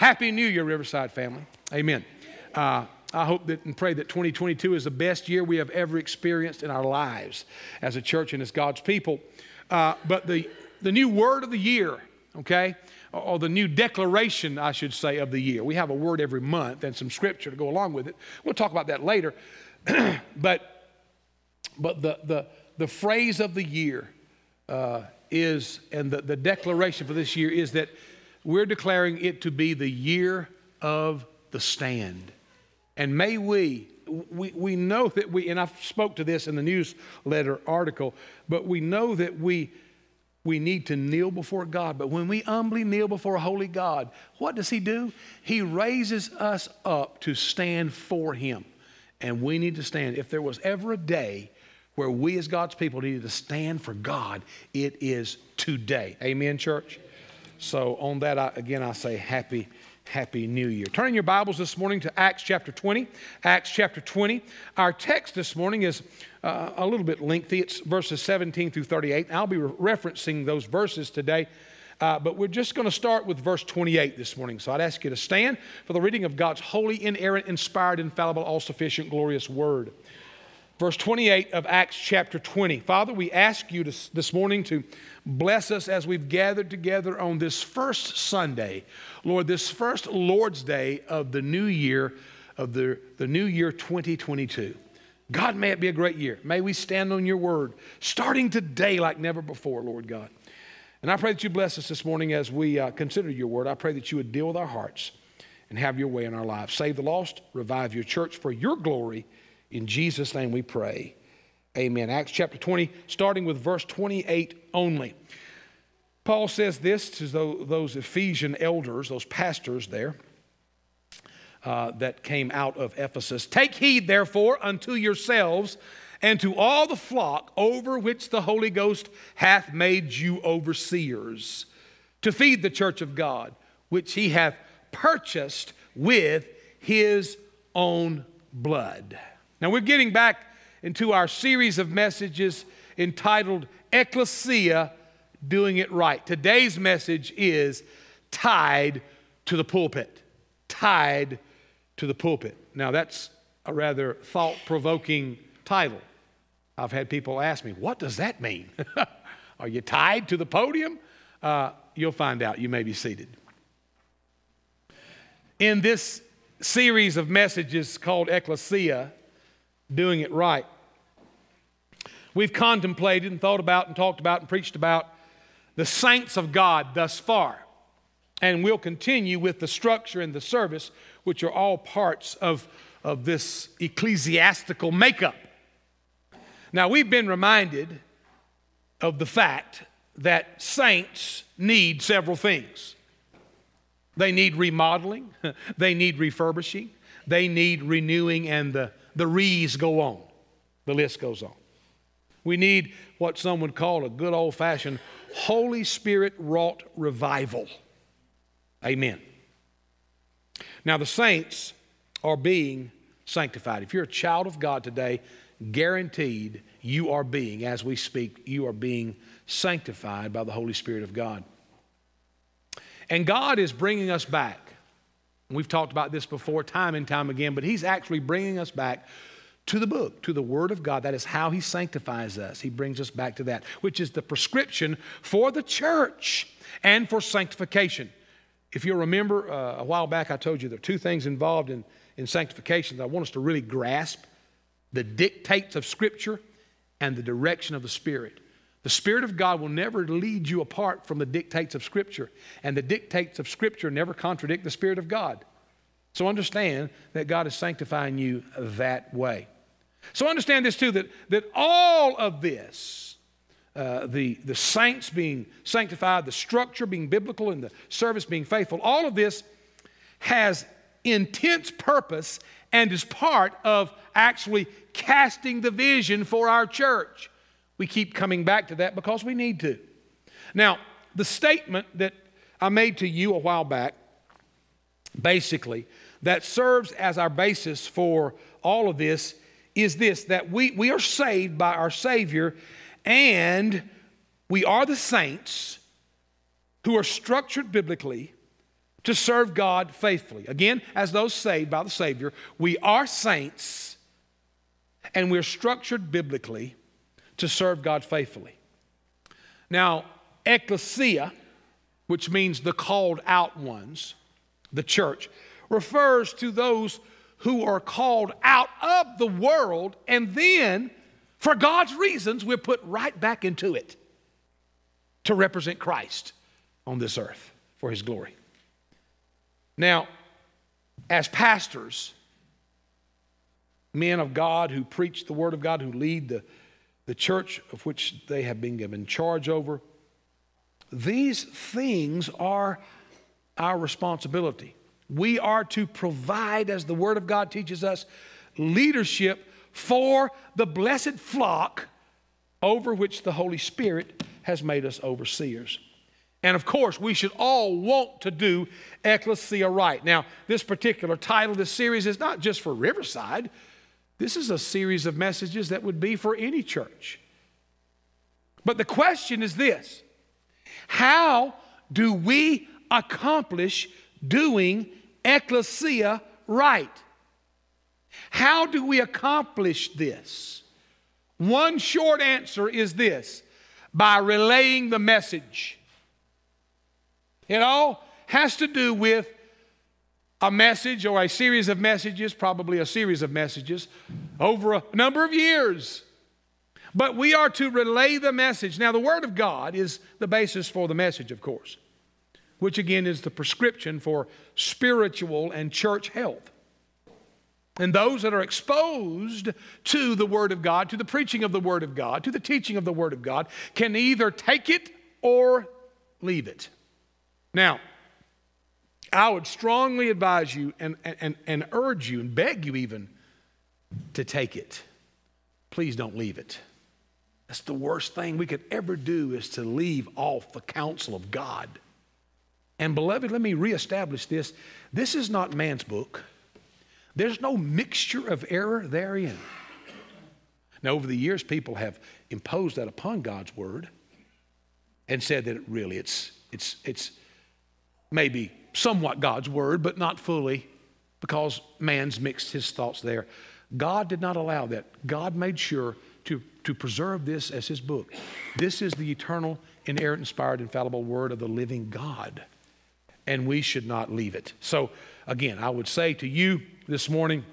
Happy New Year, Riverside family. Amen. I hope that and pray that 2022 is the best year we have ever experienced in our lives as a church and as God's people. But the new word of the year, okay, or the new declaration, I should say, of the year. We have a word every month and some scripture to go along with it. We'll talk about that later. But the phrase of the year is, and the declaration for this year is that we're declaring it to be the year of the stand. And may we know that and I spoke to this in the newsletter article, but we know that we need to kneel before God. But when we humbly kneel before a holy God, what does He do? He raises us up to stand for Him. And we need to stand. If there was ever a day where we as God's people needed to stand for God, it is today. Amen, church? So on that, I say Happy New Year. Turn your Bibles this morning to Acts chapter 20. Acts chapter 20. Our text this morning is a little bit lengthy. It's verses 17 through 38. I'll be referencing those verses today, but we're just going to start with verse 28 this morning. So I'd ask you to stand for the reading of God's holy, inerrant, inspired, infallible, all-sufficient, glorious word. Verse 28 of Acts chapter 20. Father, we ask you this morning to bless us as we've gathered together on this first Sunday. Lord, this first Lord's Day of the new year, of the new year 2022. God, may it be a great year. May we stand on your word, starting today like never before, Lord God. And I pray that you bless us this morning as we consider your word. I pray that you would deal with our hearts and have your way in our lives. Save the lost, revive your church for your glory. In Jesus' name we pray. Amen. Acts chapter 20, starting with verse 28 only. Paul says this to those Ephesian elders, those pastors there that came out of Ephesus. Take heed, therefore, unto yourselves and to all the flock over which the Holy Ghost hath made you overseers, to feed the church of God, which he hath purchased with his own blood. Now we're getting back into our series of messages entitled Ecclesia, Doing It Right. Today's message is Tied to the Pulpit. Tied to the Pulpit. Now that's a rather thought-provoking title. I've had people ask me, what does that mean? Are you tied to the podium? You'll find out. You may be seated. In this series of messages called Ecclesia, Doing It Right, we've contemplated and thought about and talked about and preached about the saints of God thus far. And we'll continue with the structure and the service, which are all parts of this ecclesiastical makeup. Now, we've been reminded of the fact that saints need several things. They need remodeling, they need refurbishing, they need renewing, and the re's go on. The list goes on. We need what some would call a good old-fashioned Holy Spirit-wrought revival. Amen. Now, the saints are being sanctified. If you're a child of God today, guaranteed you are being, as we speak, you are being sanctified by the Holy Spirit of God. And God is bringing us back. We've talked about this before time and time again, but he's actually bringing us back to the book, to the Word of God. That is how he sanctifies us. He brings us back to that, which is the prescription for the church and for sanctification. If you'll remember, a while back I told you there are two things involved in sanctification that I want us to really grasp: the dictates of Scripture and the direction of the Spirit. The Spirit of God will never lead you apart from the dictates of Scripture, and the dictates of Scripture never contradict the Spirit of God. So understand that God is sanctifying you that way. So understand this too, that all of this, the saints being sanctified, the structure being biblical, and the service being faithful, all of this has intense purpose and is part of actually casting the vision for our church. We keep coming back to that because we need to. Now, the statement that I made to you a while back, basically, that serves as our basis for all of this is this: that we are saved by our Savior, and we are the saints who are structured biblically to serve God faithfully. Again, as those saved by the Savior, we are saints and we're structured biblically to serve God faithfully. Now, ecclesia, which means the called out ones, the church, refers to those who are called out of the world and then, for God's reasons, we're put right back into it to represent Christ on this earth for His glory. Now, as pastors, men of God who preach the Word of God, who lead the church of which they have been given charge over, these things are our responsibility. We are to provide, as the Word of God teaches us, leadership for the blessed flock over which the Holy Spirit has made us overseers. And of course, we should all want to do ecclesia right. Now, this particular title, this series, is not just for Riverside. This is a series of messages that would be for any church. But the question is this: how do we accomplish doing ecclesia right? How do we accomplish this? One short answer is this: by relaying the message. It all has to do with a message or a series of messages, probably a series of messages, over a number of years. But we are to relay the message. Now, the Word of God is the basis for the message, of course, which again is the prescription for spiritual and church health. And those that are exposed to the Word of God, to the preaching of the Word of God, to the teaching of the Word of God, can either take it or leave it. Now, I would strongly advise you and urge you and beg you even to take it. Please don't leave it. That's the worst thing we could ever do, is to leave off the counsel of God. And beloved, let me reestablish this. This is not man's book. There's no mixture of error therein. Now, over the years, people have imposed that upon God's Word and said that really it's maybe somewhat God's Word, but not fully, because man's mixed his thoughts there. God did not allow that. God made sure to preserve this as His book. This is the eternal, inerrant, inspired, infallible Word of the living God, and we should not leave it. So, again, I would say to you this morning,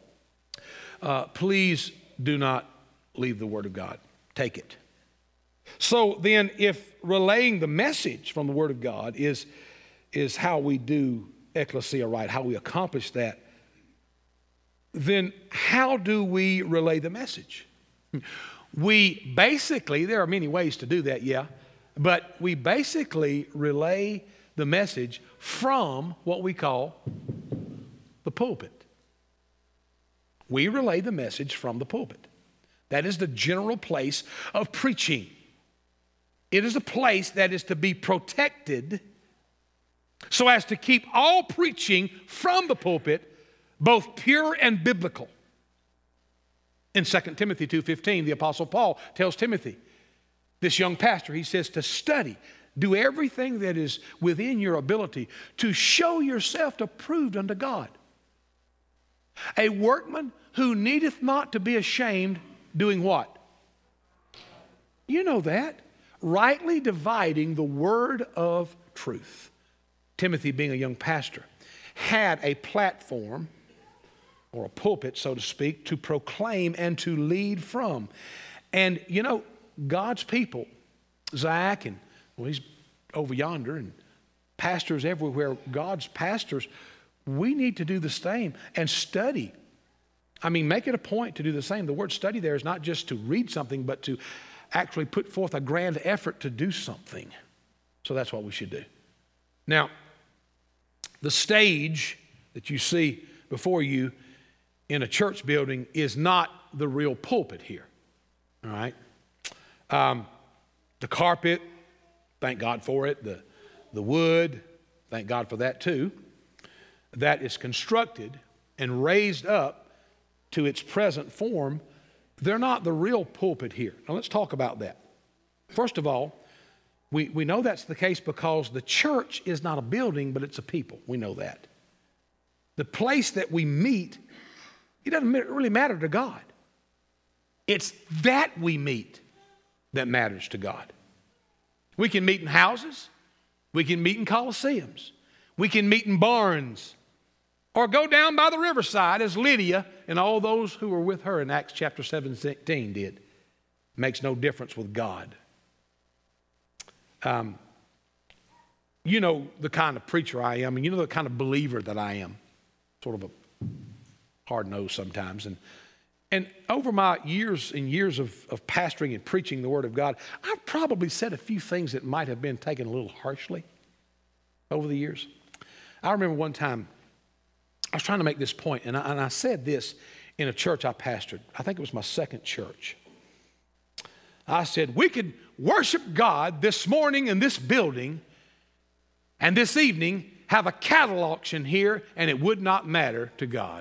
please do not leave the Word of God. Take it. So then, if relaying the message from the Word of God is how we do ecclesia right, how we accomplish that, then how do we relay the message? We basically, there are many ways to do that, yeah, but we basically relay the message from what we call the pulpit. We relay the message from the pulpit. That is the general place of preaching. It is a place that is to be protected so as to keep all preaching from the pulpit both pure and biblical. In 2 Timothy 2:15, the Apostle Paul tells Timothy, this young pastor, he says to study, do everything that is within your ability to show yourself approved unto God. A workman who needeth not to be ashamed, doing what? You know that. Rightly dividing the word of truth. Timothy, being a young pastor, had a platform, or a pulpit, so to speak, to proclaim and to lead from. And, you know, God's people, Zach, and he's over yonder, and pastors everywhere, God's pastors, we need to do the same and study. I mean, make it a point to do the same. The word study there is not just to read something, but to actually put forth a grand effort to do something. So that's what we should do. Now, the stage that you see before you in a church building is not the real pulpit here, all right? The carpet, thank God for it. The wood, thank God for that too. That is constructed and raised up to its present form. They're not the real pulpit here. Now let's talk about that. First of all, We know that's the case because the church is not a building, but it's a people. We know that. The place that we meet, it doesn't really matter to God. It's that we meet that matters to God. We can meet in houses. We can meet in coliseums. We can meet in barns. Or go down by the riverside as Lydia and all those who were with her in Acts chapter 17 did. Makes no difference with God. You know the kind of preacher I am, and you know the kind of believer that I am. Sort of a hard nose sometimes. And over my years and years of pastoring and preaching the Word of God, I've probably said a few things that might have been taken a little harshly over the years. I remember one time I was trying to make this point, and I said this in a church I pastored. I think it was my second church. I said, we could worship God this morning in this building, and this evening have a cattle auction here, and it would not matter to God.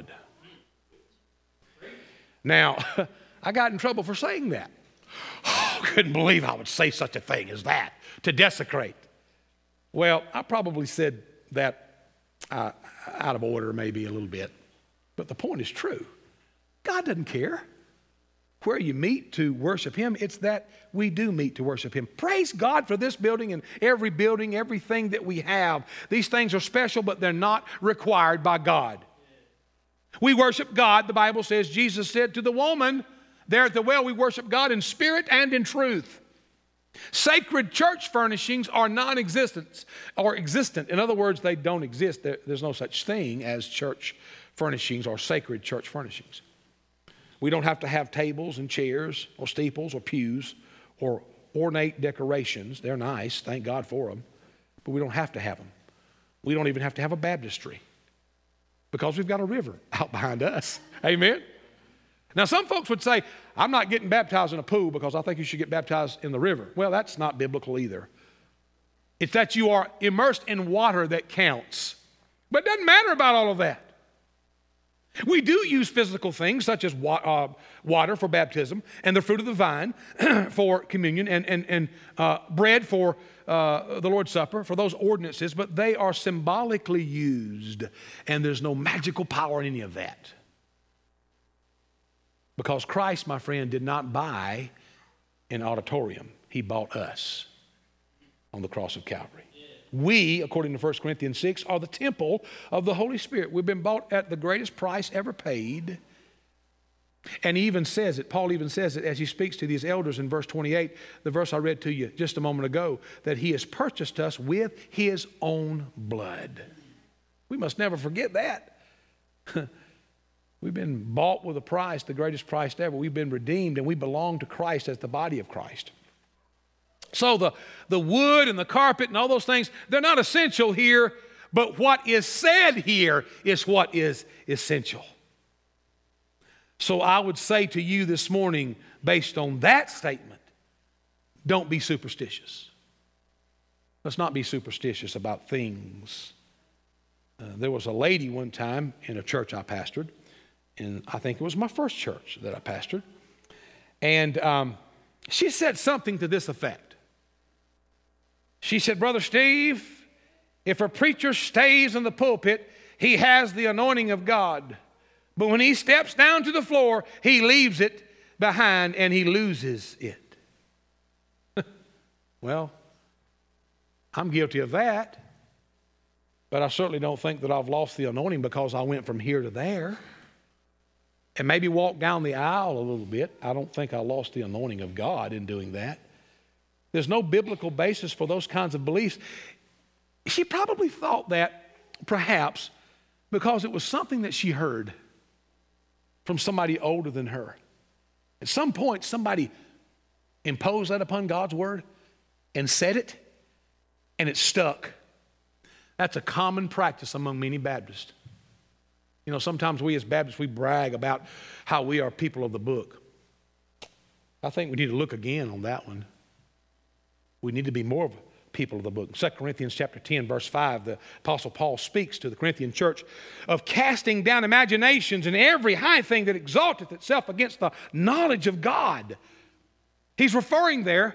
Now, I got in trouble for saying that. Oh, I couldn't believe I would say such a thing as that, to desecrate. Well, I probably said that out of order maybe a little bit, but the point is true. God doesn't care where you meet to worship Him. It's that we do meet to worship Him. Praise God for this building and everything that we have. These things are special, but they're not required by God. We worship God, the Bible says. Jesus said to the woman there at the well, we worship God in spirit and in truth. Sacred church furnishings are non-existent or existent. In other words, they don't exist. There's no such thing as church furnishings or sacred church furnishings. We don't have to have tables and chairs or steeples or pews or ornate decorations. They're nice, thank God for them, but we don't have to have them. We don't even have to have a baptistry because we've got a river out behind us. Amen? Now, some folks would say, I'm not getting baptized in a pool because I think you should get baptized in the river. Well, that's not biblical either. It's that you are immersed in water that counts. But it doesn't matter about all of that. We do use physical things such as water for baptism and the fruit of the vine for communion and bread for the Lord's Supper, for those ordinances, but they are symbolically used, and there's no magical power in any of that. Because Christ, my friend, did not buy an auditorium. He bought us on the cross of Calvary. We, according to 1 Corinthians 6, are the temple of the Holy Spirit. We've been bought at the greatest price ever paid. And he even says it, Paul even says it as he speaks to these elders in verse 28, the verse I read to you just a moment ago, that he has purchased us with his own blood. We must never forget that. We've been bought with a price, the greatest price ever. We've been redeemed, and we belong to Christ as the body of Christ. So the wood and the carpet and all those things, they're not essential here, but what is said here is what is essential. So I would say to you this morning, based on that statement, don't be superstitious. Let's not be superstitious about things. There was a lady one time in a church I pastored, and I think it was my first church that I pastored, and she said something to this effect. She said, Brother Steve, if a preacher stays in the pulpit, he has the anointing of God. But when he steps down to the floor, he leaves it behind and he loses it. Well, I'm guilty of that. But I certainly don't think that I've lost the anointing because I went from here to there. And maybe walked down the aisle a little bit. I don't think I lost the anointing of God in doing that. There's no biblical basis for those kinds of beliefs. She probably thought that, perhaps, because it was something that she heard from somebody older than her. At some point, somebody imposed that upon God's word and said it, and it stuck. That's a common practice among many Baptists. You know, sometimes we as Baptists, we brag about how we are people of the book. I think we need to look again on that one. We need to be more of people of the book. 2 Corinthians chapter 10, verse 5, the Apostle Paul speaks to the Corinthian church of casting down imaginations and every high thing that exalteth itself against the knowledge of God. He's referring there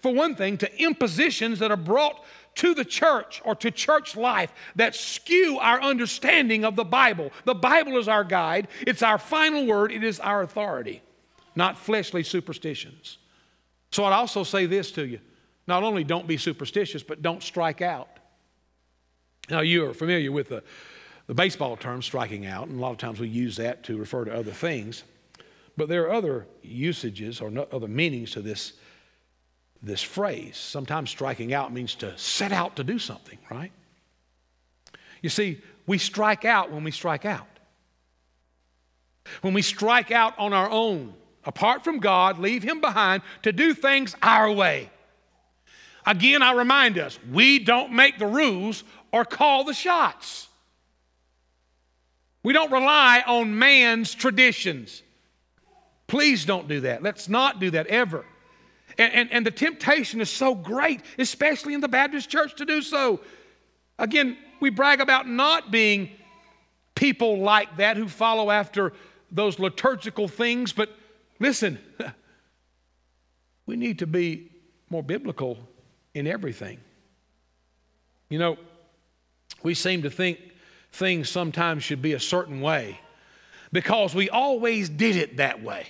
for one thing, to impositions that are brought to the church or to church life that skew our understanding of the Bible. The Bible is our guide. It's our final word. It is our authority, not fleshly superstitions. So I'd also say this to you. Not only don't be superstitious, but don't strike out. Now, you are familiar with the baseball term striking out, and a lot of times we use that to refer to other things. But there are other usages or other meanings to this phrase. Sometimes striking out means to set out to do something, right? You see, we strike out when we strike out. When we strike out on our own, apart from God, leave Him behind to do things our way. Again, I remind us, we don't make the rules or call the shots. We don't rely on man's traditions. Please don't do that. Let's not do that ever. And the temptation is so great, especially in the Baptist church, to do so. Again, we brag about not being people like that who follow after those liturgical things, but listen, we need to be more biblical in everything. You know, we seem to think things sometimes should be a certain way because we always did it that way.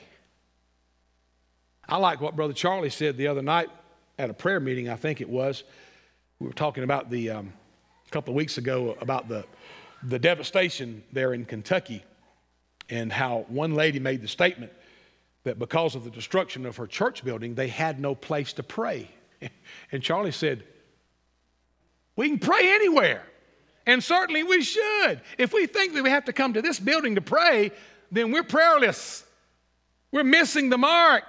I like what Brother Charlie said the other night at a prayer meeting, I think it was. We were talking about a couple of weeks ago about the devastation there in Kentucky and how one lady made the statement that because of the destruction of her church building, they had no place to pray. And Charlie said, we can pray anywhere, and certainly we should. If we think that we have to come to this building to pray, then we're prayerless. We're missing the mark.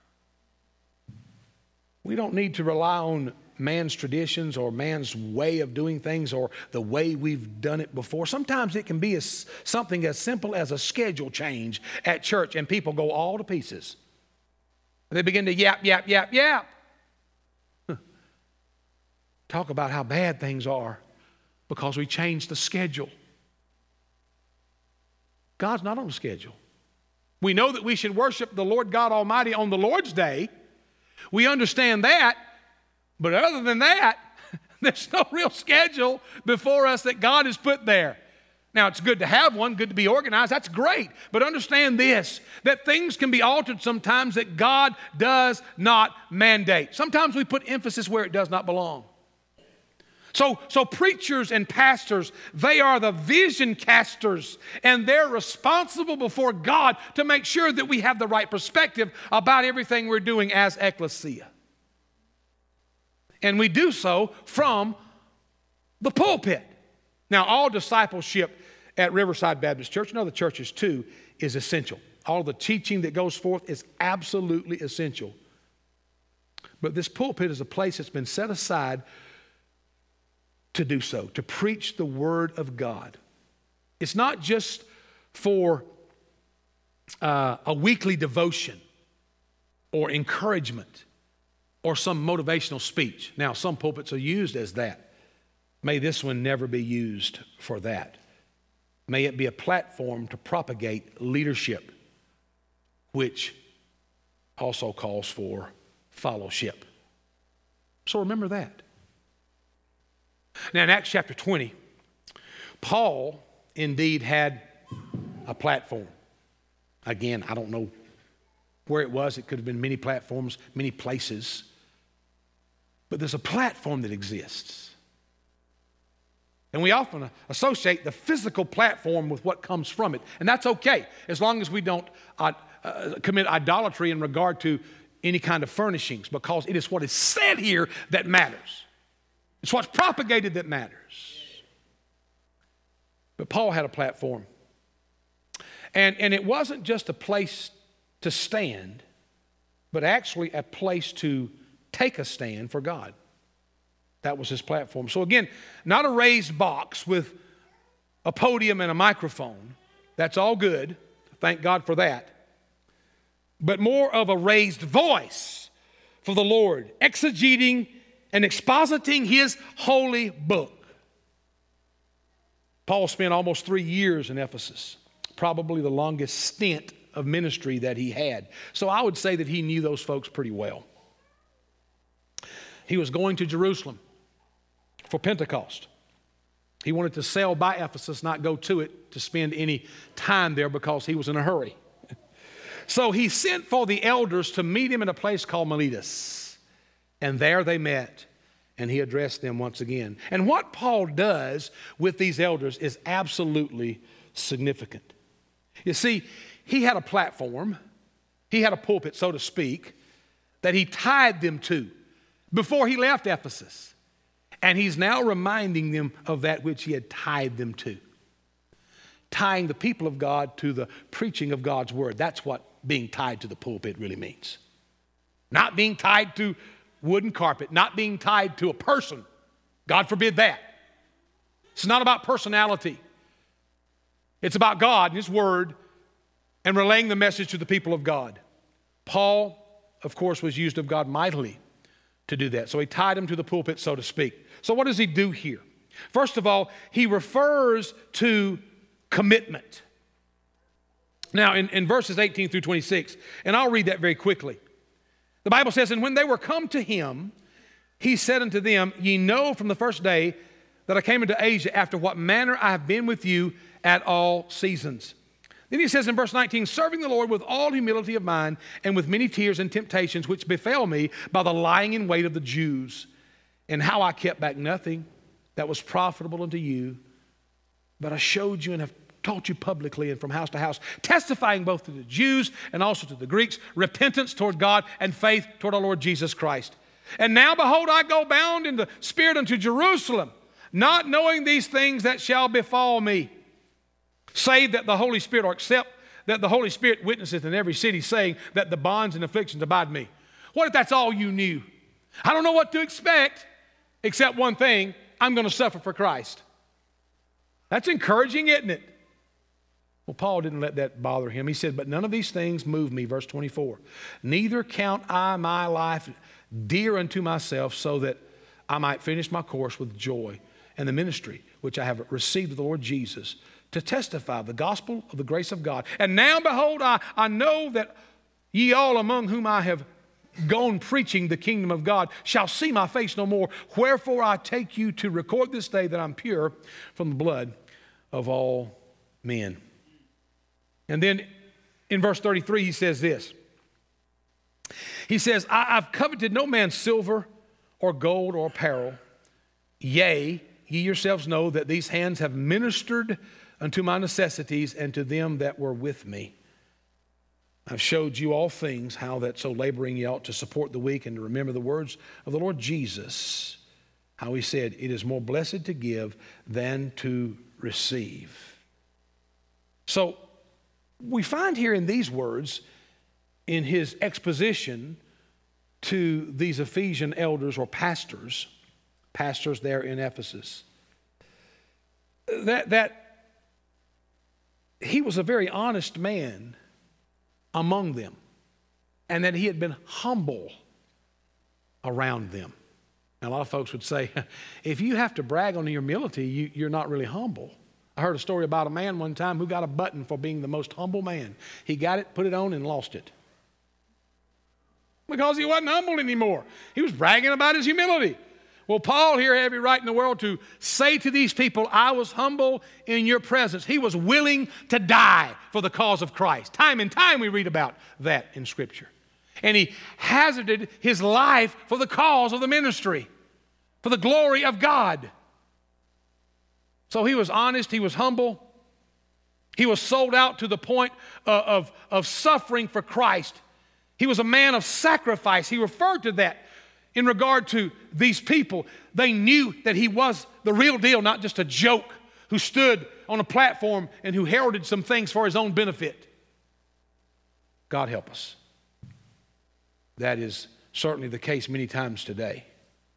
We don't need to rely on man's traditions or man's way of doing things or the way we've done it before. Sometimes it can be something as simple as a schedule change at church, and people go all to pieces. They begin to yap, yap, yap, yap. Talk about how bad things are because we changed the schedule. God's not on a schedule. We know that we should worship the Lord God Almighty on the Lord's Day. We understand that, but other than that, there's no real schedule before us that God has put there. Now, it's good to have one, good to be organized, that's great, but understand this, that things can be altered sometimes that God does not mandate. Sometimes we put emphasis where it does not belong. So preachers and pastors, they are the vision casters, and they're responsible before God to make sure that we have the right perspective about everything we're doing as ecclesia. And we do so from the pulpit. Now, all discipleship at Riverside Baptist Church, and other churches too, is essential. All the teaching that goes forth is absolutely essential. But this pulpit is a place that's been set aside to do so, to preach the Word of God. It's not just for a weekly devotion or encouragement or some motivational speech. Now, some pulpits are used as that. May this one never be used for that. May it be a platform to propagate leadership, which also calls for fellowship. So remember that. Now, in Acts chapter 20, Paul indeed had a platform. Again, I don't know where it was. It could have been many platforms, many places. But there's a platform that exists. And we often associate the physical platform with what comes from it. And that's okay, as long as we don't commit idolatry in regard to any kind of furnishings, because it is what is said here that matters. It's what's propagated that matters. But Paul had a platform. And it wasn't just a place to stand, but actually a place to take a stand for God. That was his platform. So again, not a raised box with a podium and a microphone. That's all good. Thank God for that. But more of a raised voice for the Lord, exegeting and expositing his holy book. Paul spent almost 3 years in Ephesus, probably the longest stint of ministry that he had. So I would say that he knew those folks pretty well. He was going to Jerusalem for Pentecost. He wanted to sail by Ephesus, not go to it to spend any time there because he was in a hurry. So he sent for the elders to meet him in a place called Miletus. And there they met, and he addressed them once again. And what Paul does with these elders is absolutely significant. You see, he had a platform, he had a pulpit, so to speak, that he tied them to before he left Ephesus. And he's now reminding them of that which he had tied them to. Tying the people of God to the preaching of God's word. That's what being tied to the pulpit really means. Not being tied to wooden carpet, not being tied to a person. God forbid that. It's not about personality. It's about God and his word and relaying the message to the people of God. Paul, of course, was used of God mightily to do that. So he tied him to the pulpit, so to speak. So what does he do here? First of all, he refers to commitment. Now, in verses 18 through 26, and I'll read that very quickly. The Bible says, "And when they were come to him, he said unto them, Ye know from the first day that I came into Asia, after what manner I have been with you at all seasons." Then he says in verse 19, "Serving the Lord with all humility of mind, and with many tears and temptations, which befell me by the lying in wait of the Jews, and how I kept back nothing that was profitable unto you, but I showed you and have taught you publicly and from house to house, testifying both to the Jews and also to the Greeks, repentance toward God and faith toward our Lord Jesus Christ. And now, behold, I go bound in the Spirit unto Jerusalem, not knowing these things that shall befall me, save that the Holy Spirit, or except that the Holy Spirit witnesseth in every city, saying that the bonds and afflictions abide me." What if that's all you knew? I don't know what to expect, except one thing: I'm going to suffer for Christ. That's encouraging, isn't it? Well, Paul didn't let that bother him. He said, "But none of these things move me," verse 24. "Neither count I my life dear unto myself, so that I might finish my course with joy and the ministry which I have received of the Lord Jesus, to testify the gospel of the grace of God. And now, behold, I know that ye all among whom I have gone preaching the kingdom of God shall see my face no more. Wherefore I take you to record this day that I'm pure from the blood of all men." And then in verse 33 he says this. He says, "I've coveted no man's silver or gold or apparel. Yea, ye yourselves know that these hands have ministered unto my necessities and to them that were with me. I've showed you all things, how that so laboring ye ought to support the weak and to remember the words of the Lord Jesus, how he said, It is more blessed to give than to receive." So we find here in these words, in his exposition to these Ephesian elders or pastors there in Ephesus, that he was a very honest man among them, and that he had been humble around them. And a lot of folks would say, if you have to brag on your humility, you're not really humble. I heard a story about a man one time who got a button for being the most humble man. He got it, put it on, and lost it. Because he wasn't humble anymore. He was bragging about his humility. Well, Paul here had every right in the world to say to these people, I was humble in your presence. He was willing to die for the cause of Christ. Time and time we read about that in Scripture. And he hazarded his life for the cause of the ministry, for the glory of God. So he was honest, he was humble. He was sold out to the point of suffering for Christ. He was a man of sacrifice. He referred to that in regard to these people. They knew that he was the real deal, not just a joke who stood on a platform and who heralded some things for his own benefit. God help us. That is certainly the case many times today.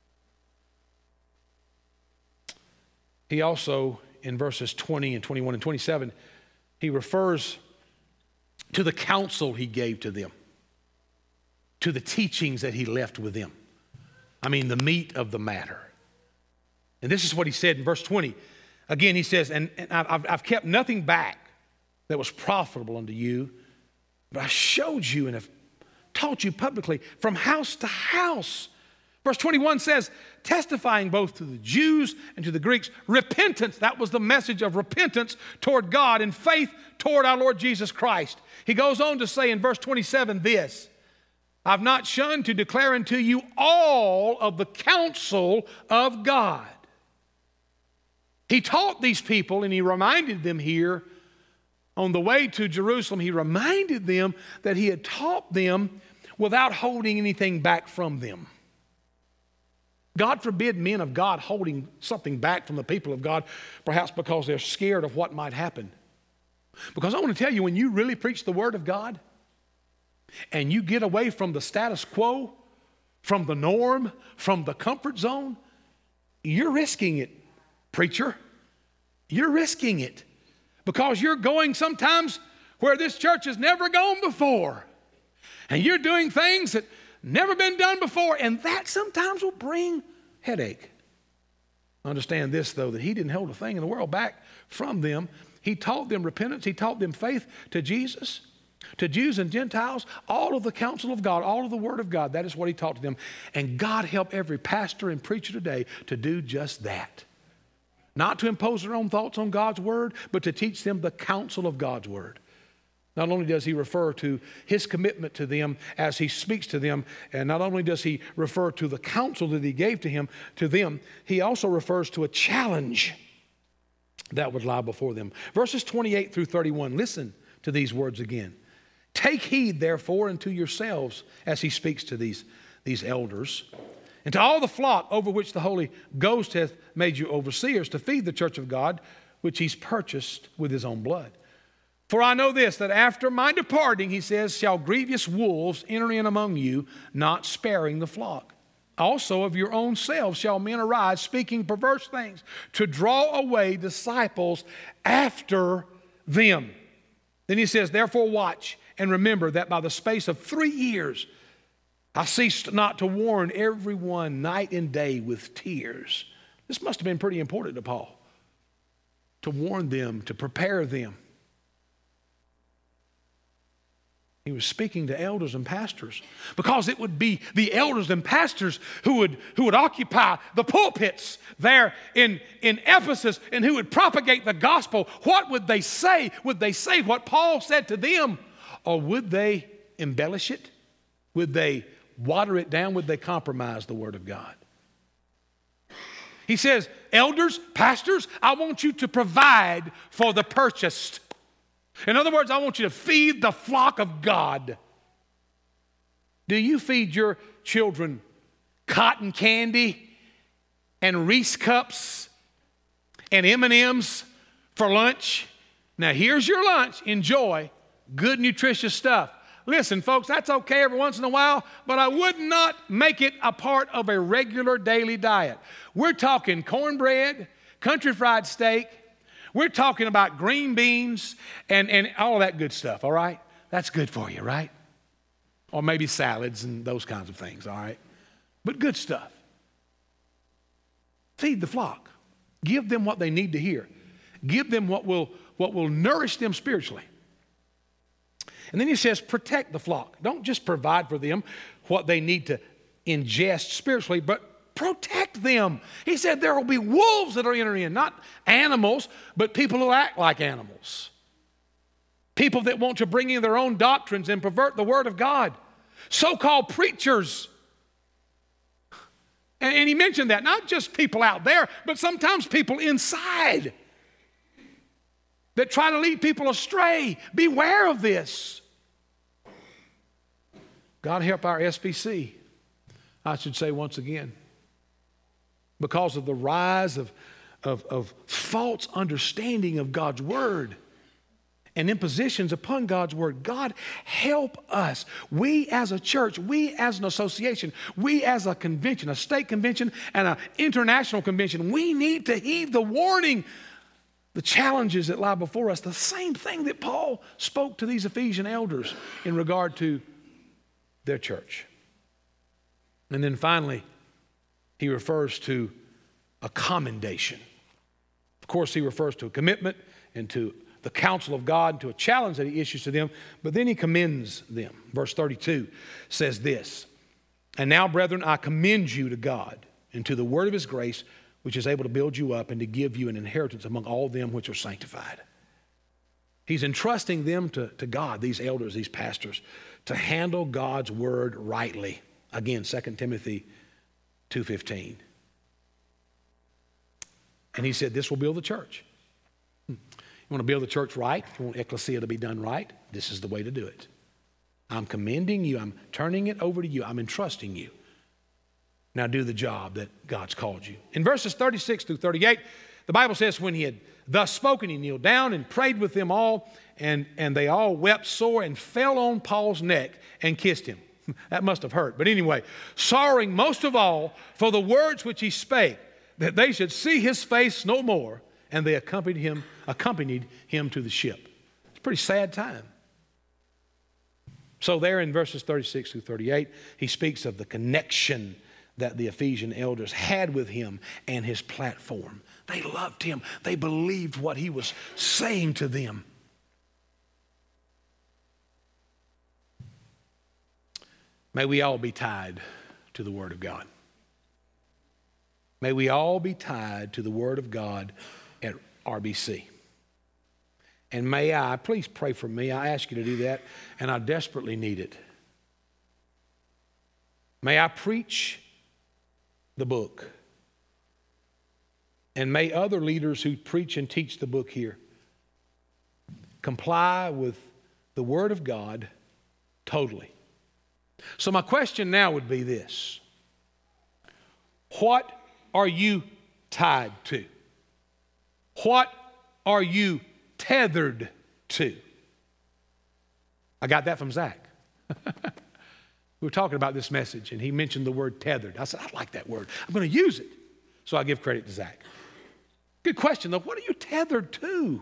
He also, in verses 20 and 21 and 27, he refers to the counsel he gave to them, to the teachings that he left with them. I mean, the meat of the matter. And this is what he said in verse 20. Again, he says, and I've kept nothing back that was profitable unto you, but I showed you and have taught you publicly from house to house, Verse 21 says, testifying both to the Jews and to the Greeks, repentance. That was the message of repentance toward God and faith toward our Lord Jesus Christ. He goes on to say in verse 27 this, I've not shunned to declare unto you all of the counsel of God. He taught these people and he reminded them here on the way to Jerusalem, he reminded them that he had taught them without holding anything back from them. God forbid men of God holding something back from the people of God, perhaps because they're scared of what might happen. Because I want to tell you, when you really preach the Word of God and you get away from the status quo, from the norm, from the comfort zone, you're risking it, preacher. You're risking it because you're going sometimes where this church has never gone before. And you're doing things that never been done before, and that sometimes will bring headache. Understand this, though, that he didn't hold a thing in the world back from them. He taught them repentance. He taught them faith to Jesus, to Jews and Gentiles, all of the counsel of God, all of the Word of God. That is what he taught to them. And God help every pastor and preacher today to do just that. Not to impose their own thoughts on God's Word, but to teach them the counsel of God's Word. Not only does he refer to his commitment to them as he speaks to them, and not only does he refer to the counsel that he gave to them, he also refers to a challenge that would lie before them. Verses 28 through 31, listen to these words again. Take heed, therefore, unto yourselves, as he speaks to these elders, and to all the flock over which the Holy Ghost hath made you overseers, to feed the church of God, which he's purchased with his own blood. For I know this, that after my departing, he says, shall grievous wolves enter in among you, not sparing the flock. Also of your own selves shall men arise, speaking perverse things, to draw away disciples after them. Then he says, therefore watch, and remember that by the space of 3 years, I ceased not to warn everyone night and day with tears. This must have been pretty important to Paul, to warn them, to prepare them. He was speaking to elders and pastors because it would be the elders and pastors who would occupy the pulpits there in Ephesus and who would propagate the gospel. What would they say? Would they say what Paul said to them? Or would they embellish it? Would they water it down? Would they compromise the Word of God? He says, elders, pastors, I want you to provide for the purchased. In other words, I want you to feed the flock of God. Do you feed your children cotton candy and Reese cups and M&Ms for lunch? Now, here's your lunch. Enjoy good, nutritious stuff. Listen, folks, that's okay every once in a while, but I would not make it a part of a regular daily diet. We're talking cornbread, country fried steak. We're talking about green beans and all of that good stuff, all right? That's good for you, right? Or maybe salads and those kinds of things, all right? But good stuff. Feed the flock. Give them what they need to hear. Give them what will nourish them spiritually. And then he says, protect the flock. Don't just provide for them what they need to ingest spiritually, but protect them. He said there will be wolves that are entering in, not animals, but people who act like animals. People that want to bring in their own doctrines and pervert the Word of God. So-called preachers. And he mentioned that, not just people out there, but sometimes people inside that try to lead people astray. Beware of this. God help our SBC, I should say once again. Because of the rise of false understanding of God's Word and impositions upon God's Word. God help us. We as a church, we as an association, we as a convention, a state convention and an international convention, we need to heed the warning, the challenges that lie before us. The same thing that Paul spoke to these Ephesian elders in regard to their church. And then finally, he refers to a commendation. Of course, he refers to a commitment and to the counsel of God and to a challenge that he issues to them, but then he commends them. Verse 32 says this, And now, brethren, I commend you to God and to the word of his grace, which is able to build you up and to give you an inheritance among all them which are sanctified. He's entrusting them to God, these elders, these pastors, to handle God's word rightly. Again, 2 Timothy 2:15. And he said, this will build the church. You want to build the church right? You want ecclesia to be done right? This is the way to do it. I'm commending you. I'm turning it over to you. I'm entrusting you. Now do the job that God's called you. In verses 36 through 38, the Bible says, when he had thus spoken, he kneeled down and prayed with them all, and they all wept sore and fell on Paul's neck and kissed him. That must have hurt. But anyway, sorrowing most of all for the words which he spake, that they should see his face no more, and they accompanied him to the ship. It's a pretty sad time. So there in verses 36 through 38, he speaks of the connection that the Ephesian elders had with him and his platform. They loved him. They believed what he was saying to them. May we all be tied to the Word of God. May we all be tied to the Word of God at RBC. And may I, please pray for me. I ask you to do that, and I desperately need it. May I preach the book. And may other leaders who preach and teach the book here comply with the Word of God totally. So my question now would be this. What are you tied to? What are you tethered to? I got that from Zach. We were talking about this message, and he mentioned the word tethered. I said, I like that word. I'm going to use it. So I give credit to Zach. Good question, though. What are you tethered to?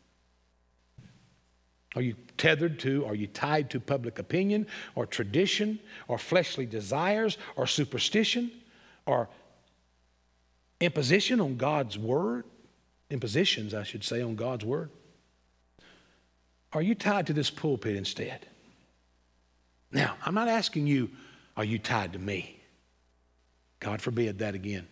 Are you tethered to, are you tied to public opinion or tradition or fleshly desires or superstition or imposition on God's word? Impositions, I should say, on God's word. Are you tied to this pulpit instead? Now, I'm not asking you, are you tied to me? God forbid that again.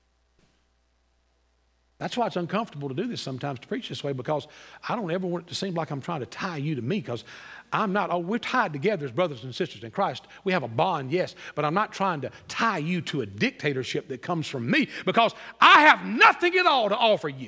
That's why it's uncomfortable to do this sometimes, to preach this way, because I don't ever want it to seem like I'm trying to tie you to me, because I'm not. Oh, we're tied together as brothers and sisters in Christ. We have a bond, yes, but I'm not trying to tie you to a dictatorship that comes from me, because I have nothing at all to offer you.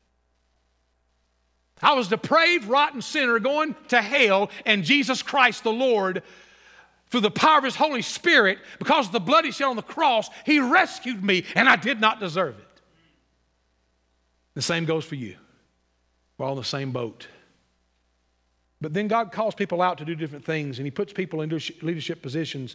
I was a depraved, rotten sinner going to hell, and Jesus Christ the Lord, through the power of his Holy Spirit, because of the blood he shed on the cross, he rescued me, and I did not deserve it. The same goes for you. We're all in the same boat. But then God calls people out to do different things, and he puts people in leadership positions.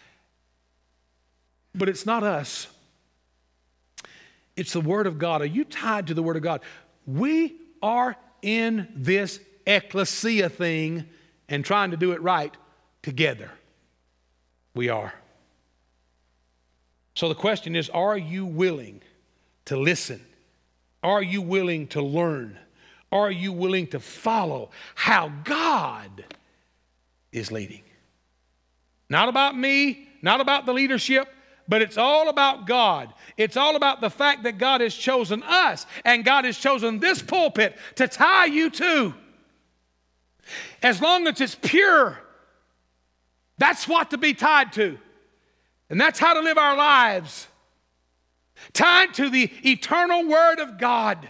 But it's not us. It's the Word of God. Are you tied to the Word of God? We are in this ecclesia thing and trying to do it right together. We are. So the question is, are you willing to listen? Are you willing to learn? Are you willing to follow how God is leading? Not about me, not about the leadership, but it's all about God. It's all about the fact that God has chosen us, and God has chosen this pulpit to tie you to. As long as it's pure, that's what to be tied to. And that's how to live our lives. Tied to the eternal Word of God.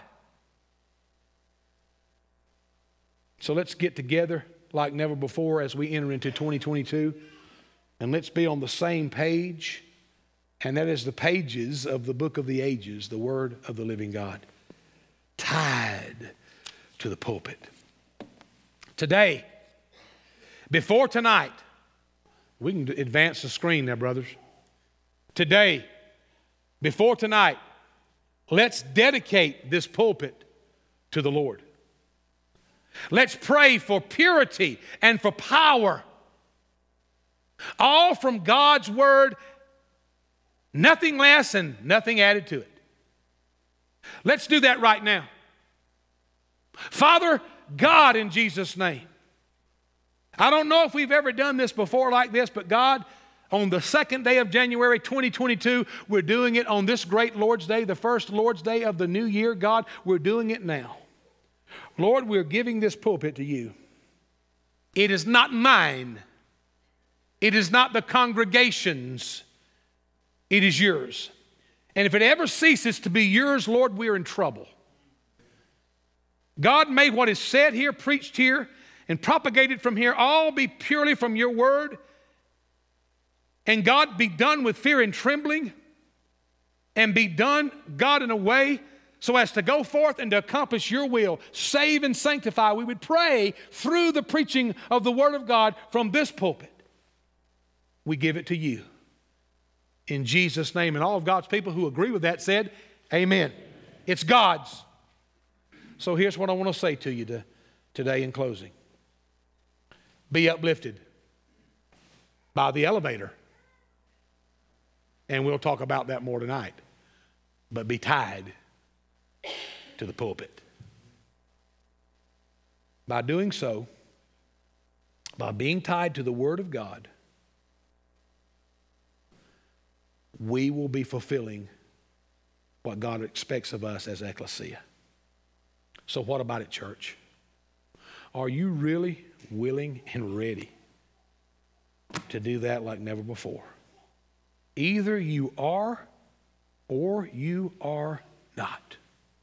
So let's get together like never before as we enter into 2022. And let's be on the same page. And that is the pages of the book of the ages, the Word of the living God. Tied to the pulpit. Today, before tonight, we can advance the screen now, brothers. Today, before tonight, let's dedicate this pulpit to the Lord. Let's pray for purity and for power. All from God's Word, nothing less and nothing added to it. Let's do that right now. Father God, in Jesus' name. I don't know if we've ever done this before like this, but God, on the second day of January 2022. We're doing it on this great Lord's Day, the first Lord's Day of the new year. God, we're doing it now. Lord, we're giving this pulpit to you. It is not mine. It is not the congregation's. It is yours. And if it ever ceases to be yours, Lord, we're in trouble. God, may what is said here, preached here, and propagated from here all be purely from your word. And God, be done with fear and trembling. And be done, God, in a way so as to go forth and to accomplish your will, save and sanctify. We would pray through the preaching of the word of God from this pulpit. We give it to you. In Jesus' name. And all of God's people who agree with that said, amen. It's God's. So here's what I want to say to you today in closing. Be uplifted by the elevator. And we'll talk about that more tonight. But be tied to the pulpit. By doing so, by being tied to the Word of God, we will be fulfilling what God expects of us as ecclesia. So what about it, church? Are you really willing and ready to do that like never before? Either you are or you are not.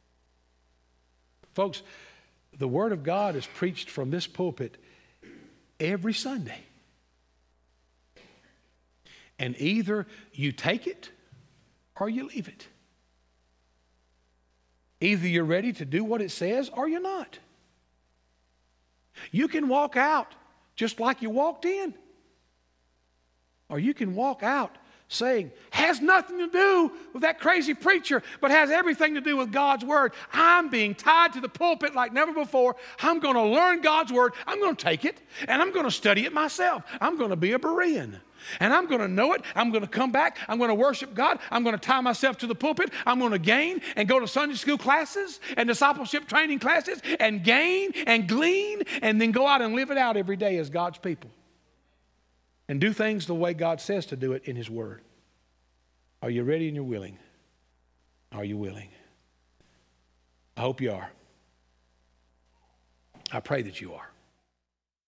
Folks, the Word of God is preached from this pulpit every Sunday. And either you take it or you leave it. Either you're ready to do what it says or you're not. You can walk out just like you walked in. Or you can walk out saying, has nothing to do with that crazy preacher, but has everything to do with God's Word. I'm being tied to the pulpit like never before. I'm going to learn God's Word. I'm going to take it, and I'm going to study it myself. I'm going to be a Berean. And I'm going to know it. I'm going to come back. I'm going to worship God. I'm going to tie myself to the pulpit. I'm going to gain and go to Sunday school classes and discipleship training classes and gain and glean and then go out and live it out every day as God's people. And do things the way God says to do it in His Word. Are you ready and you're willing? Are you willing? I hope you are. I pray that you are.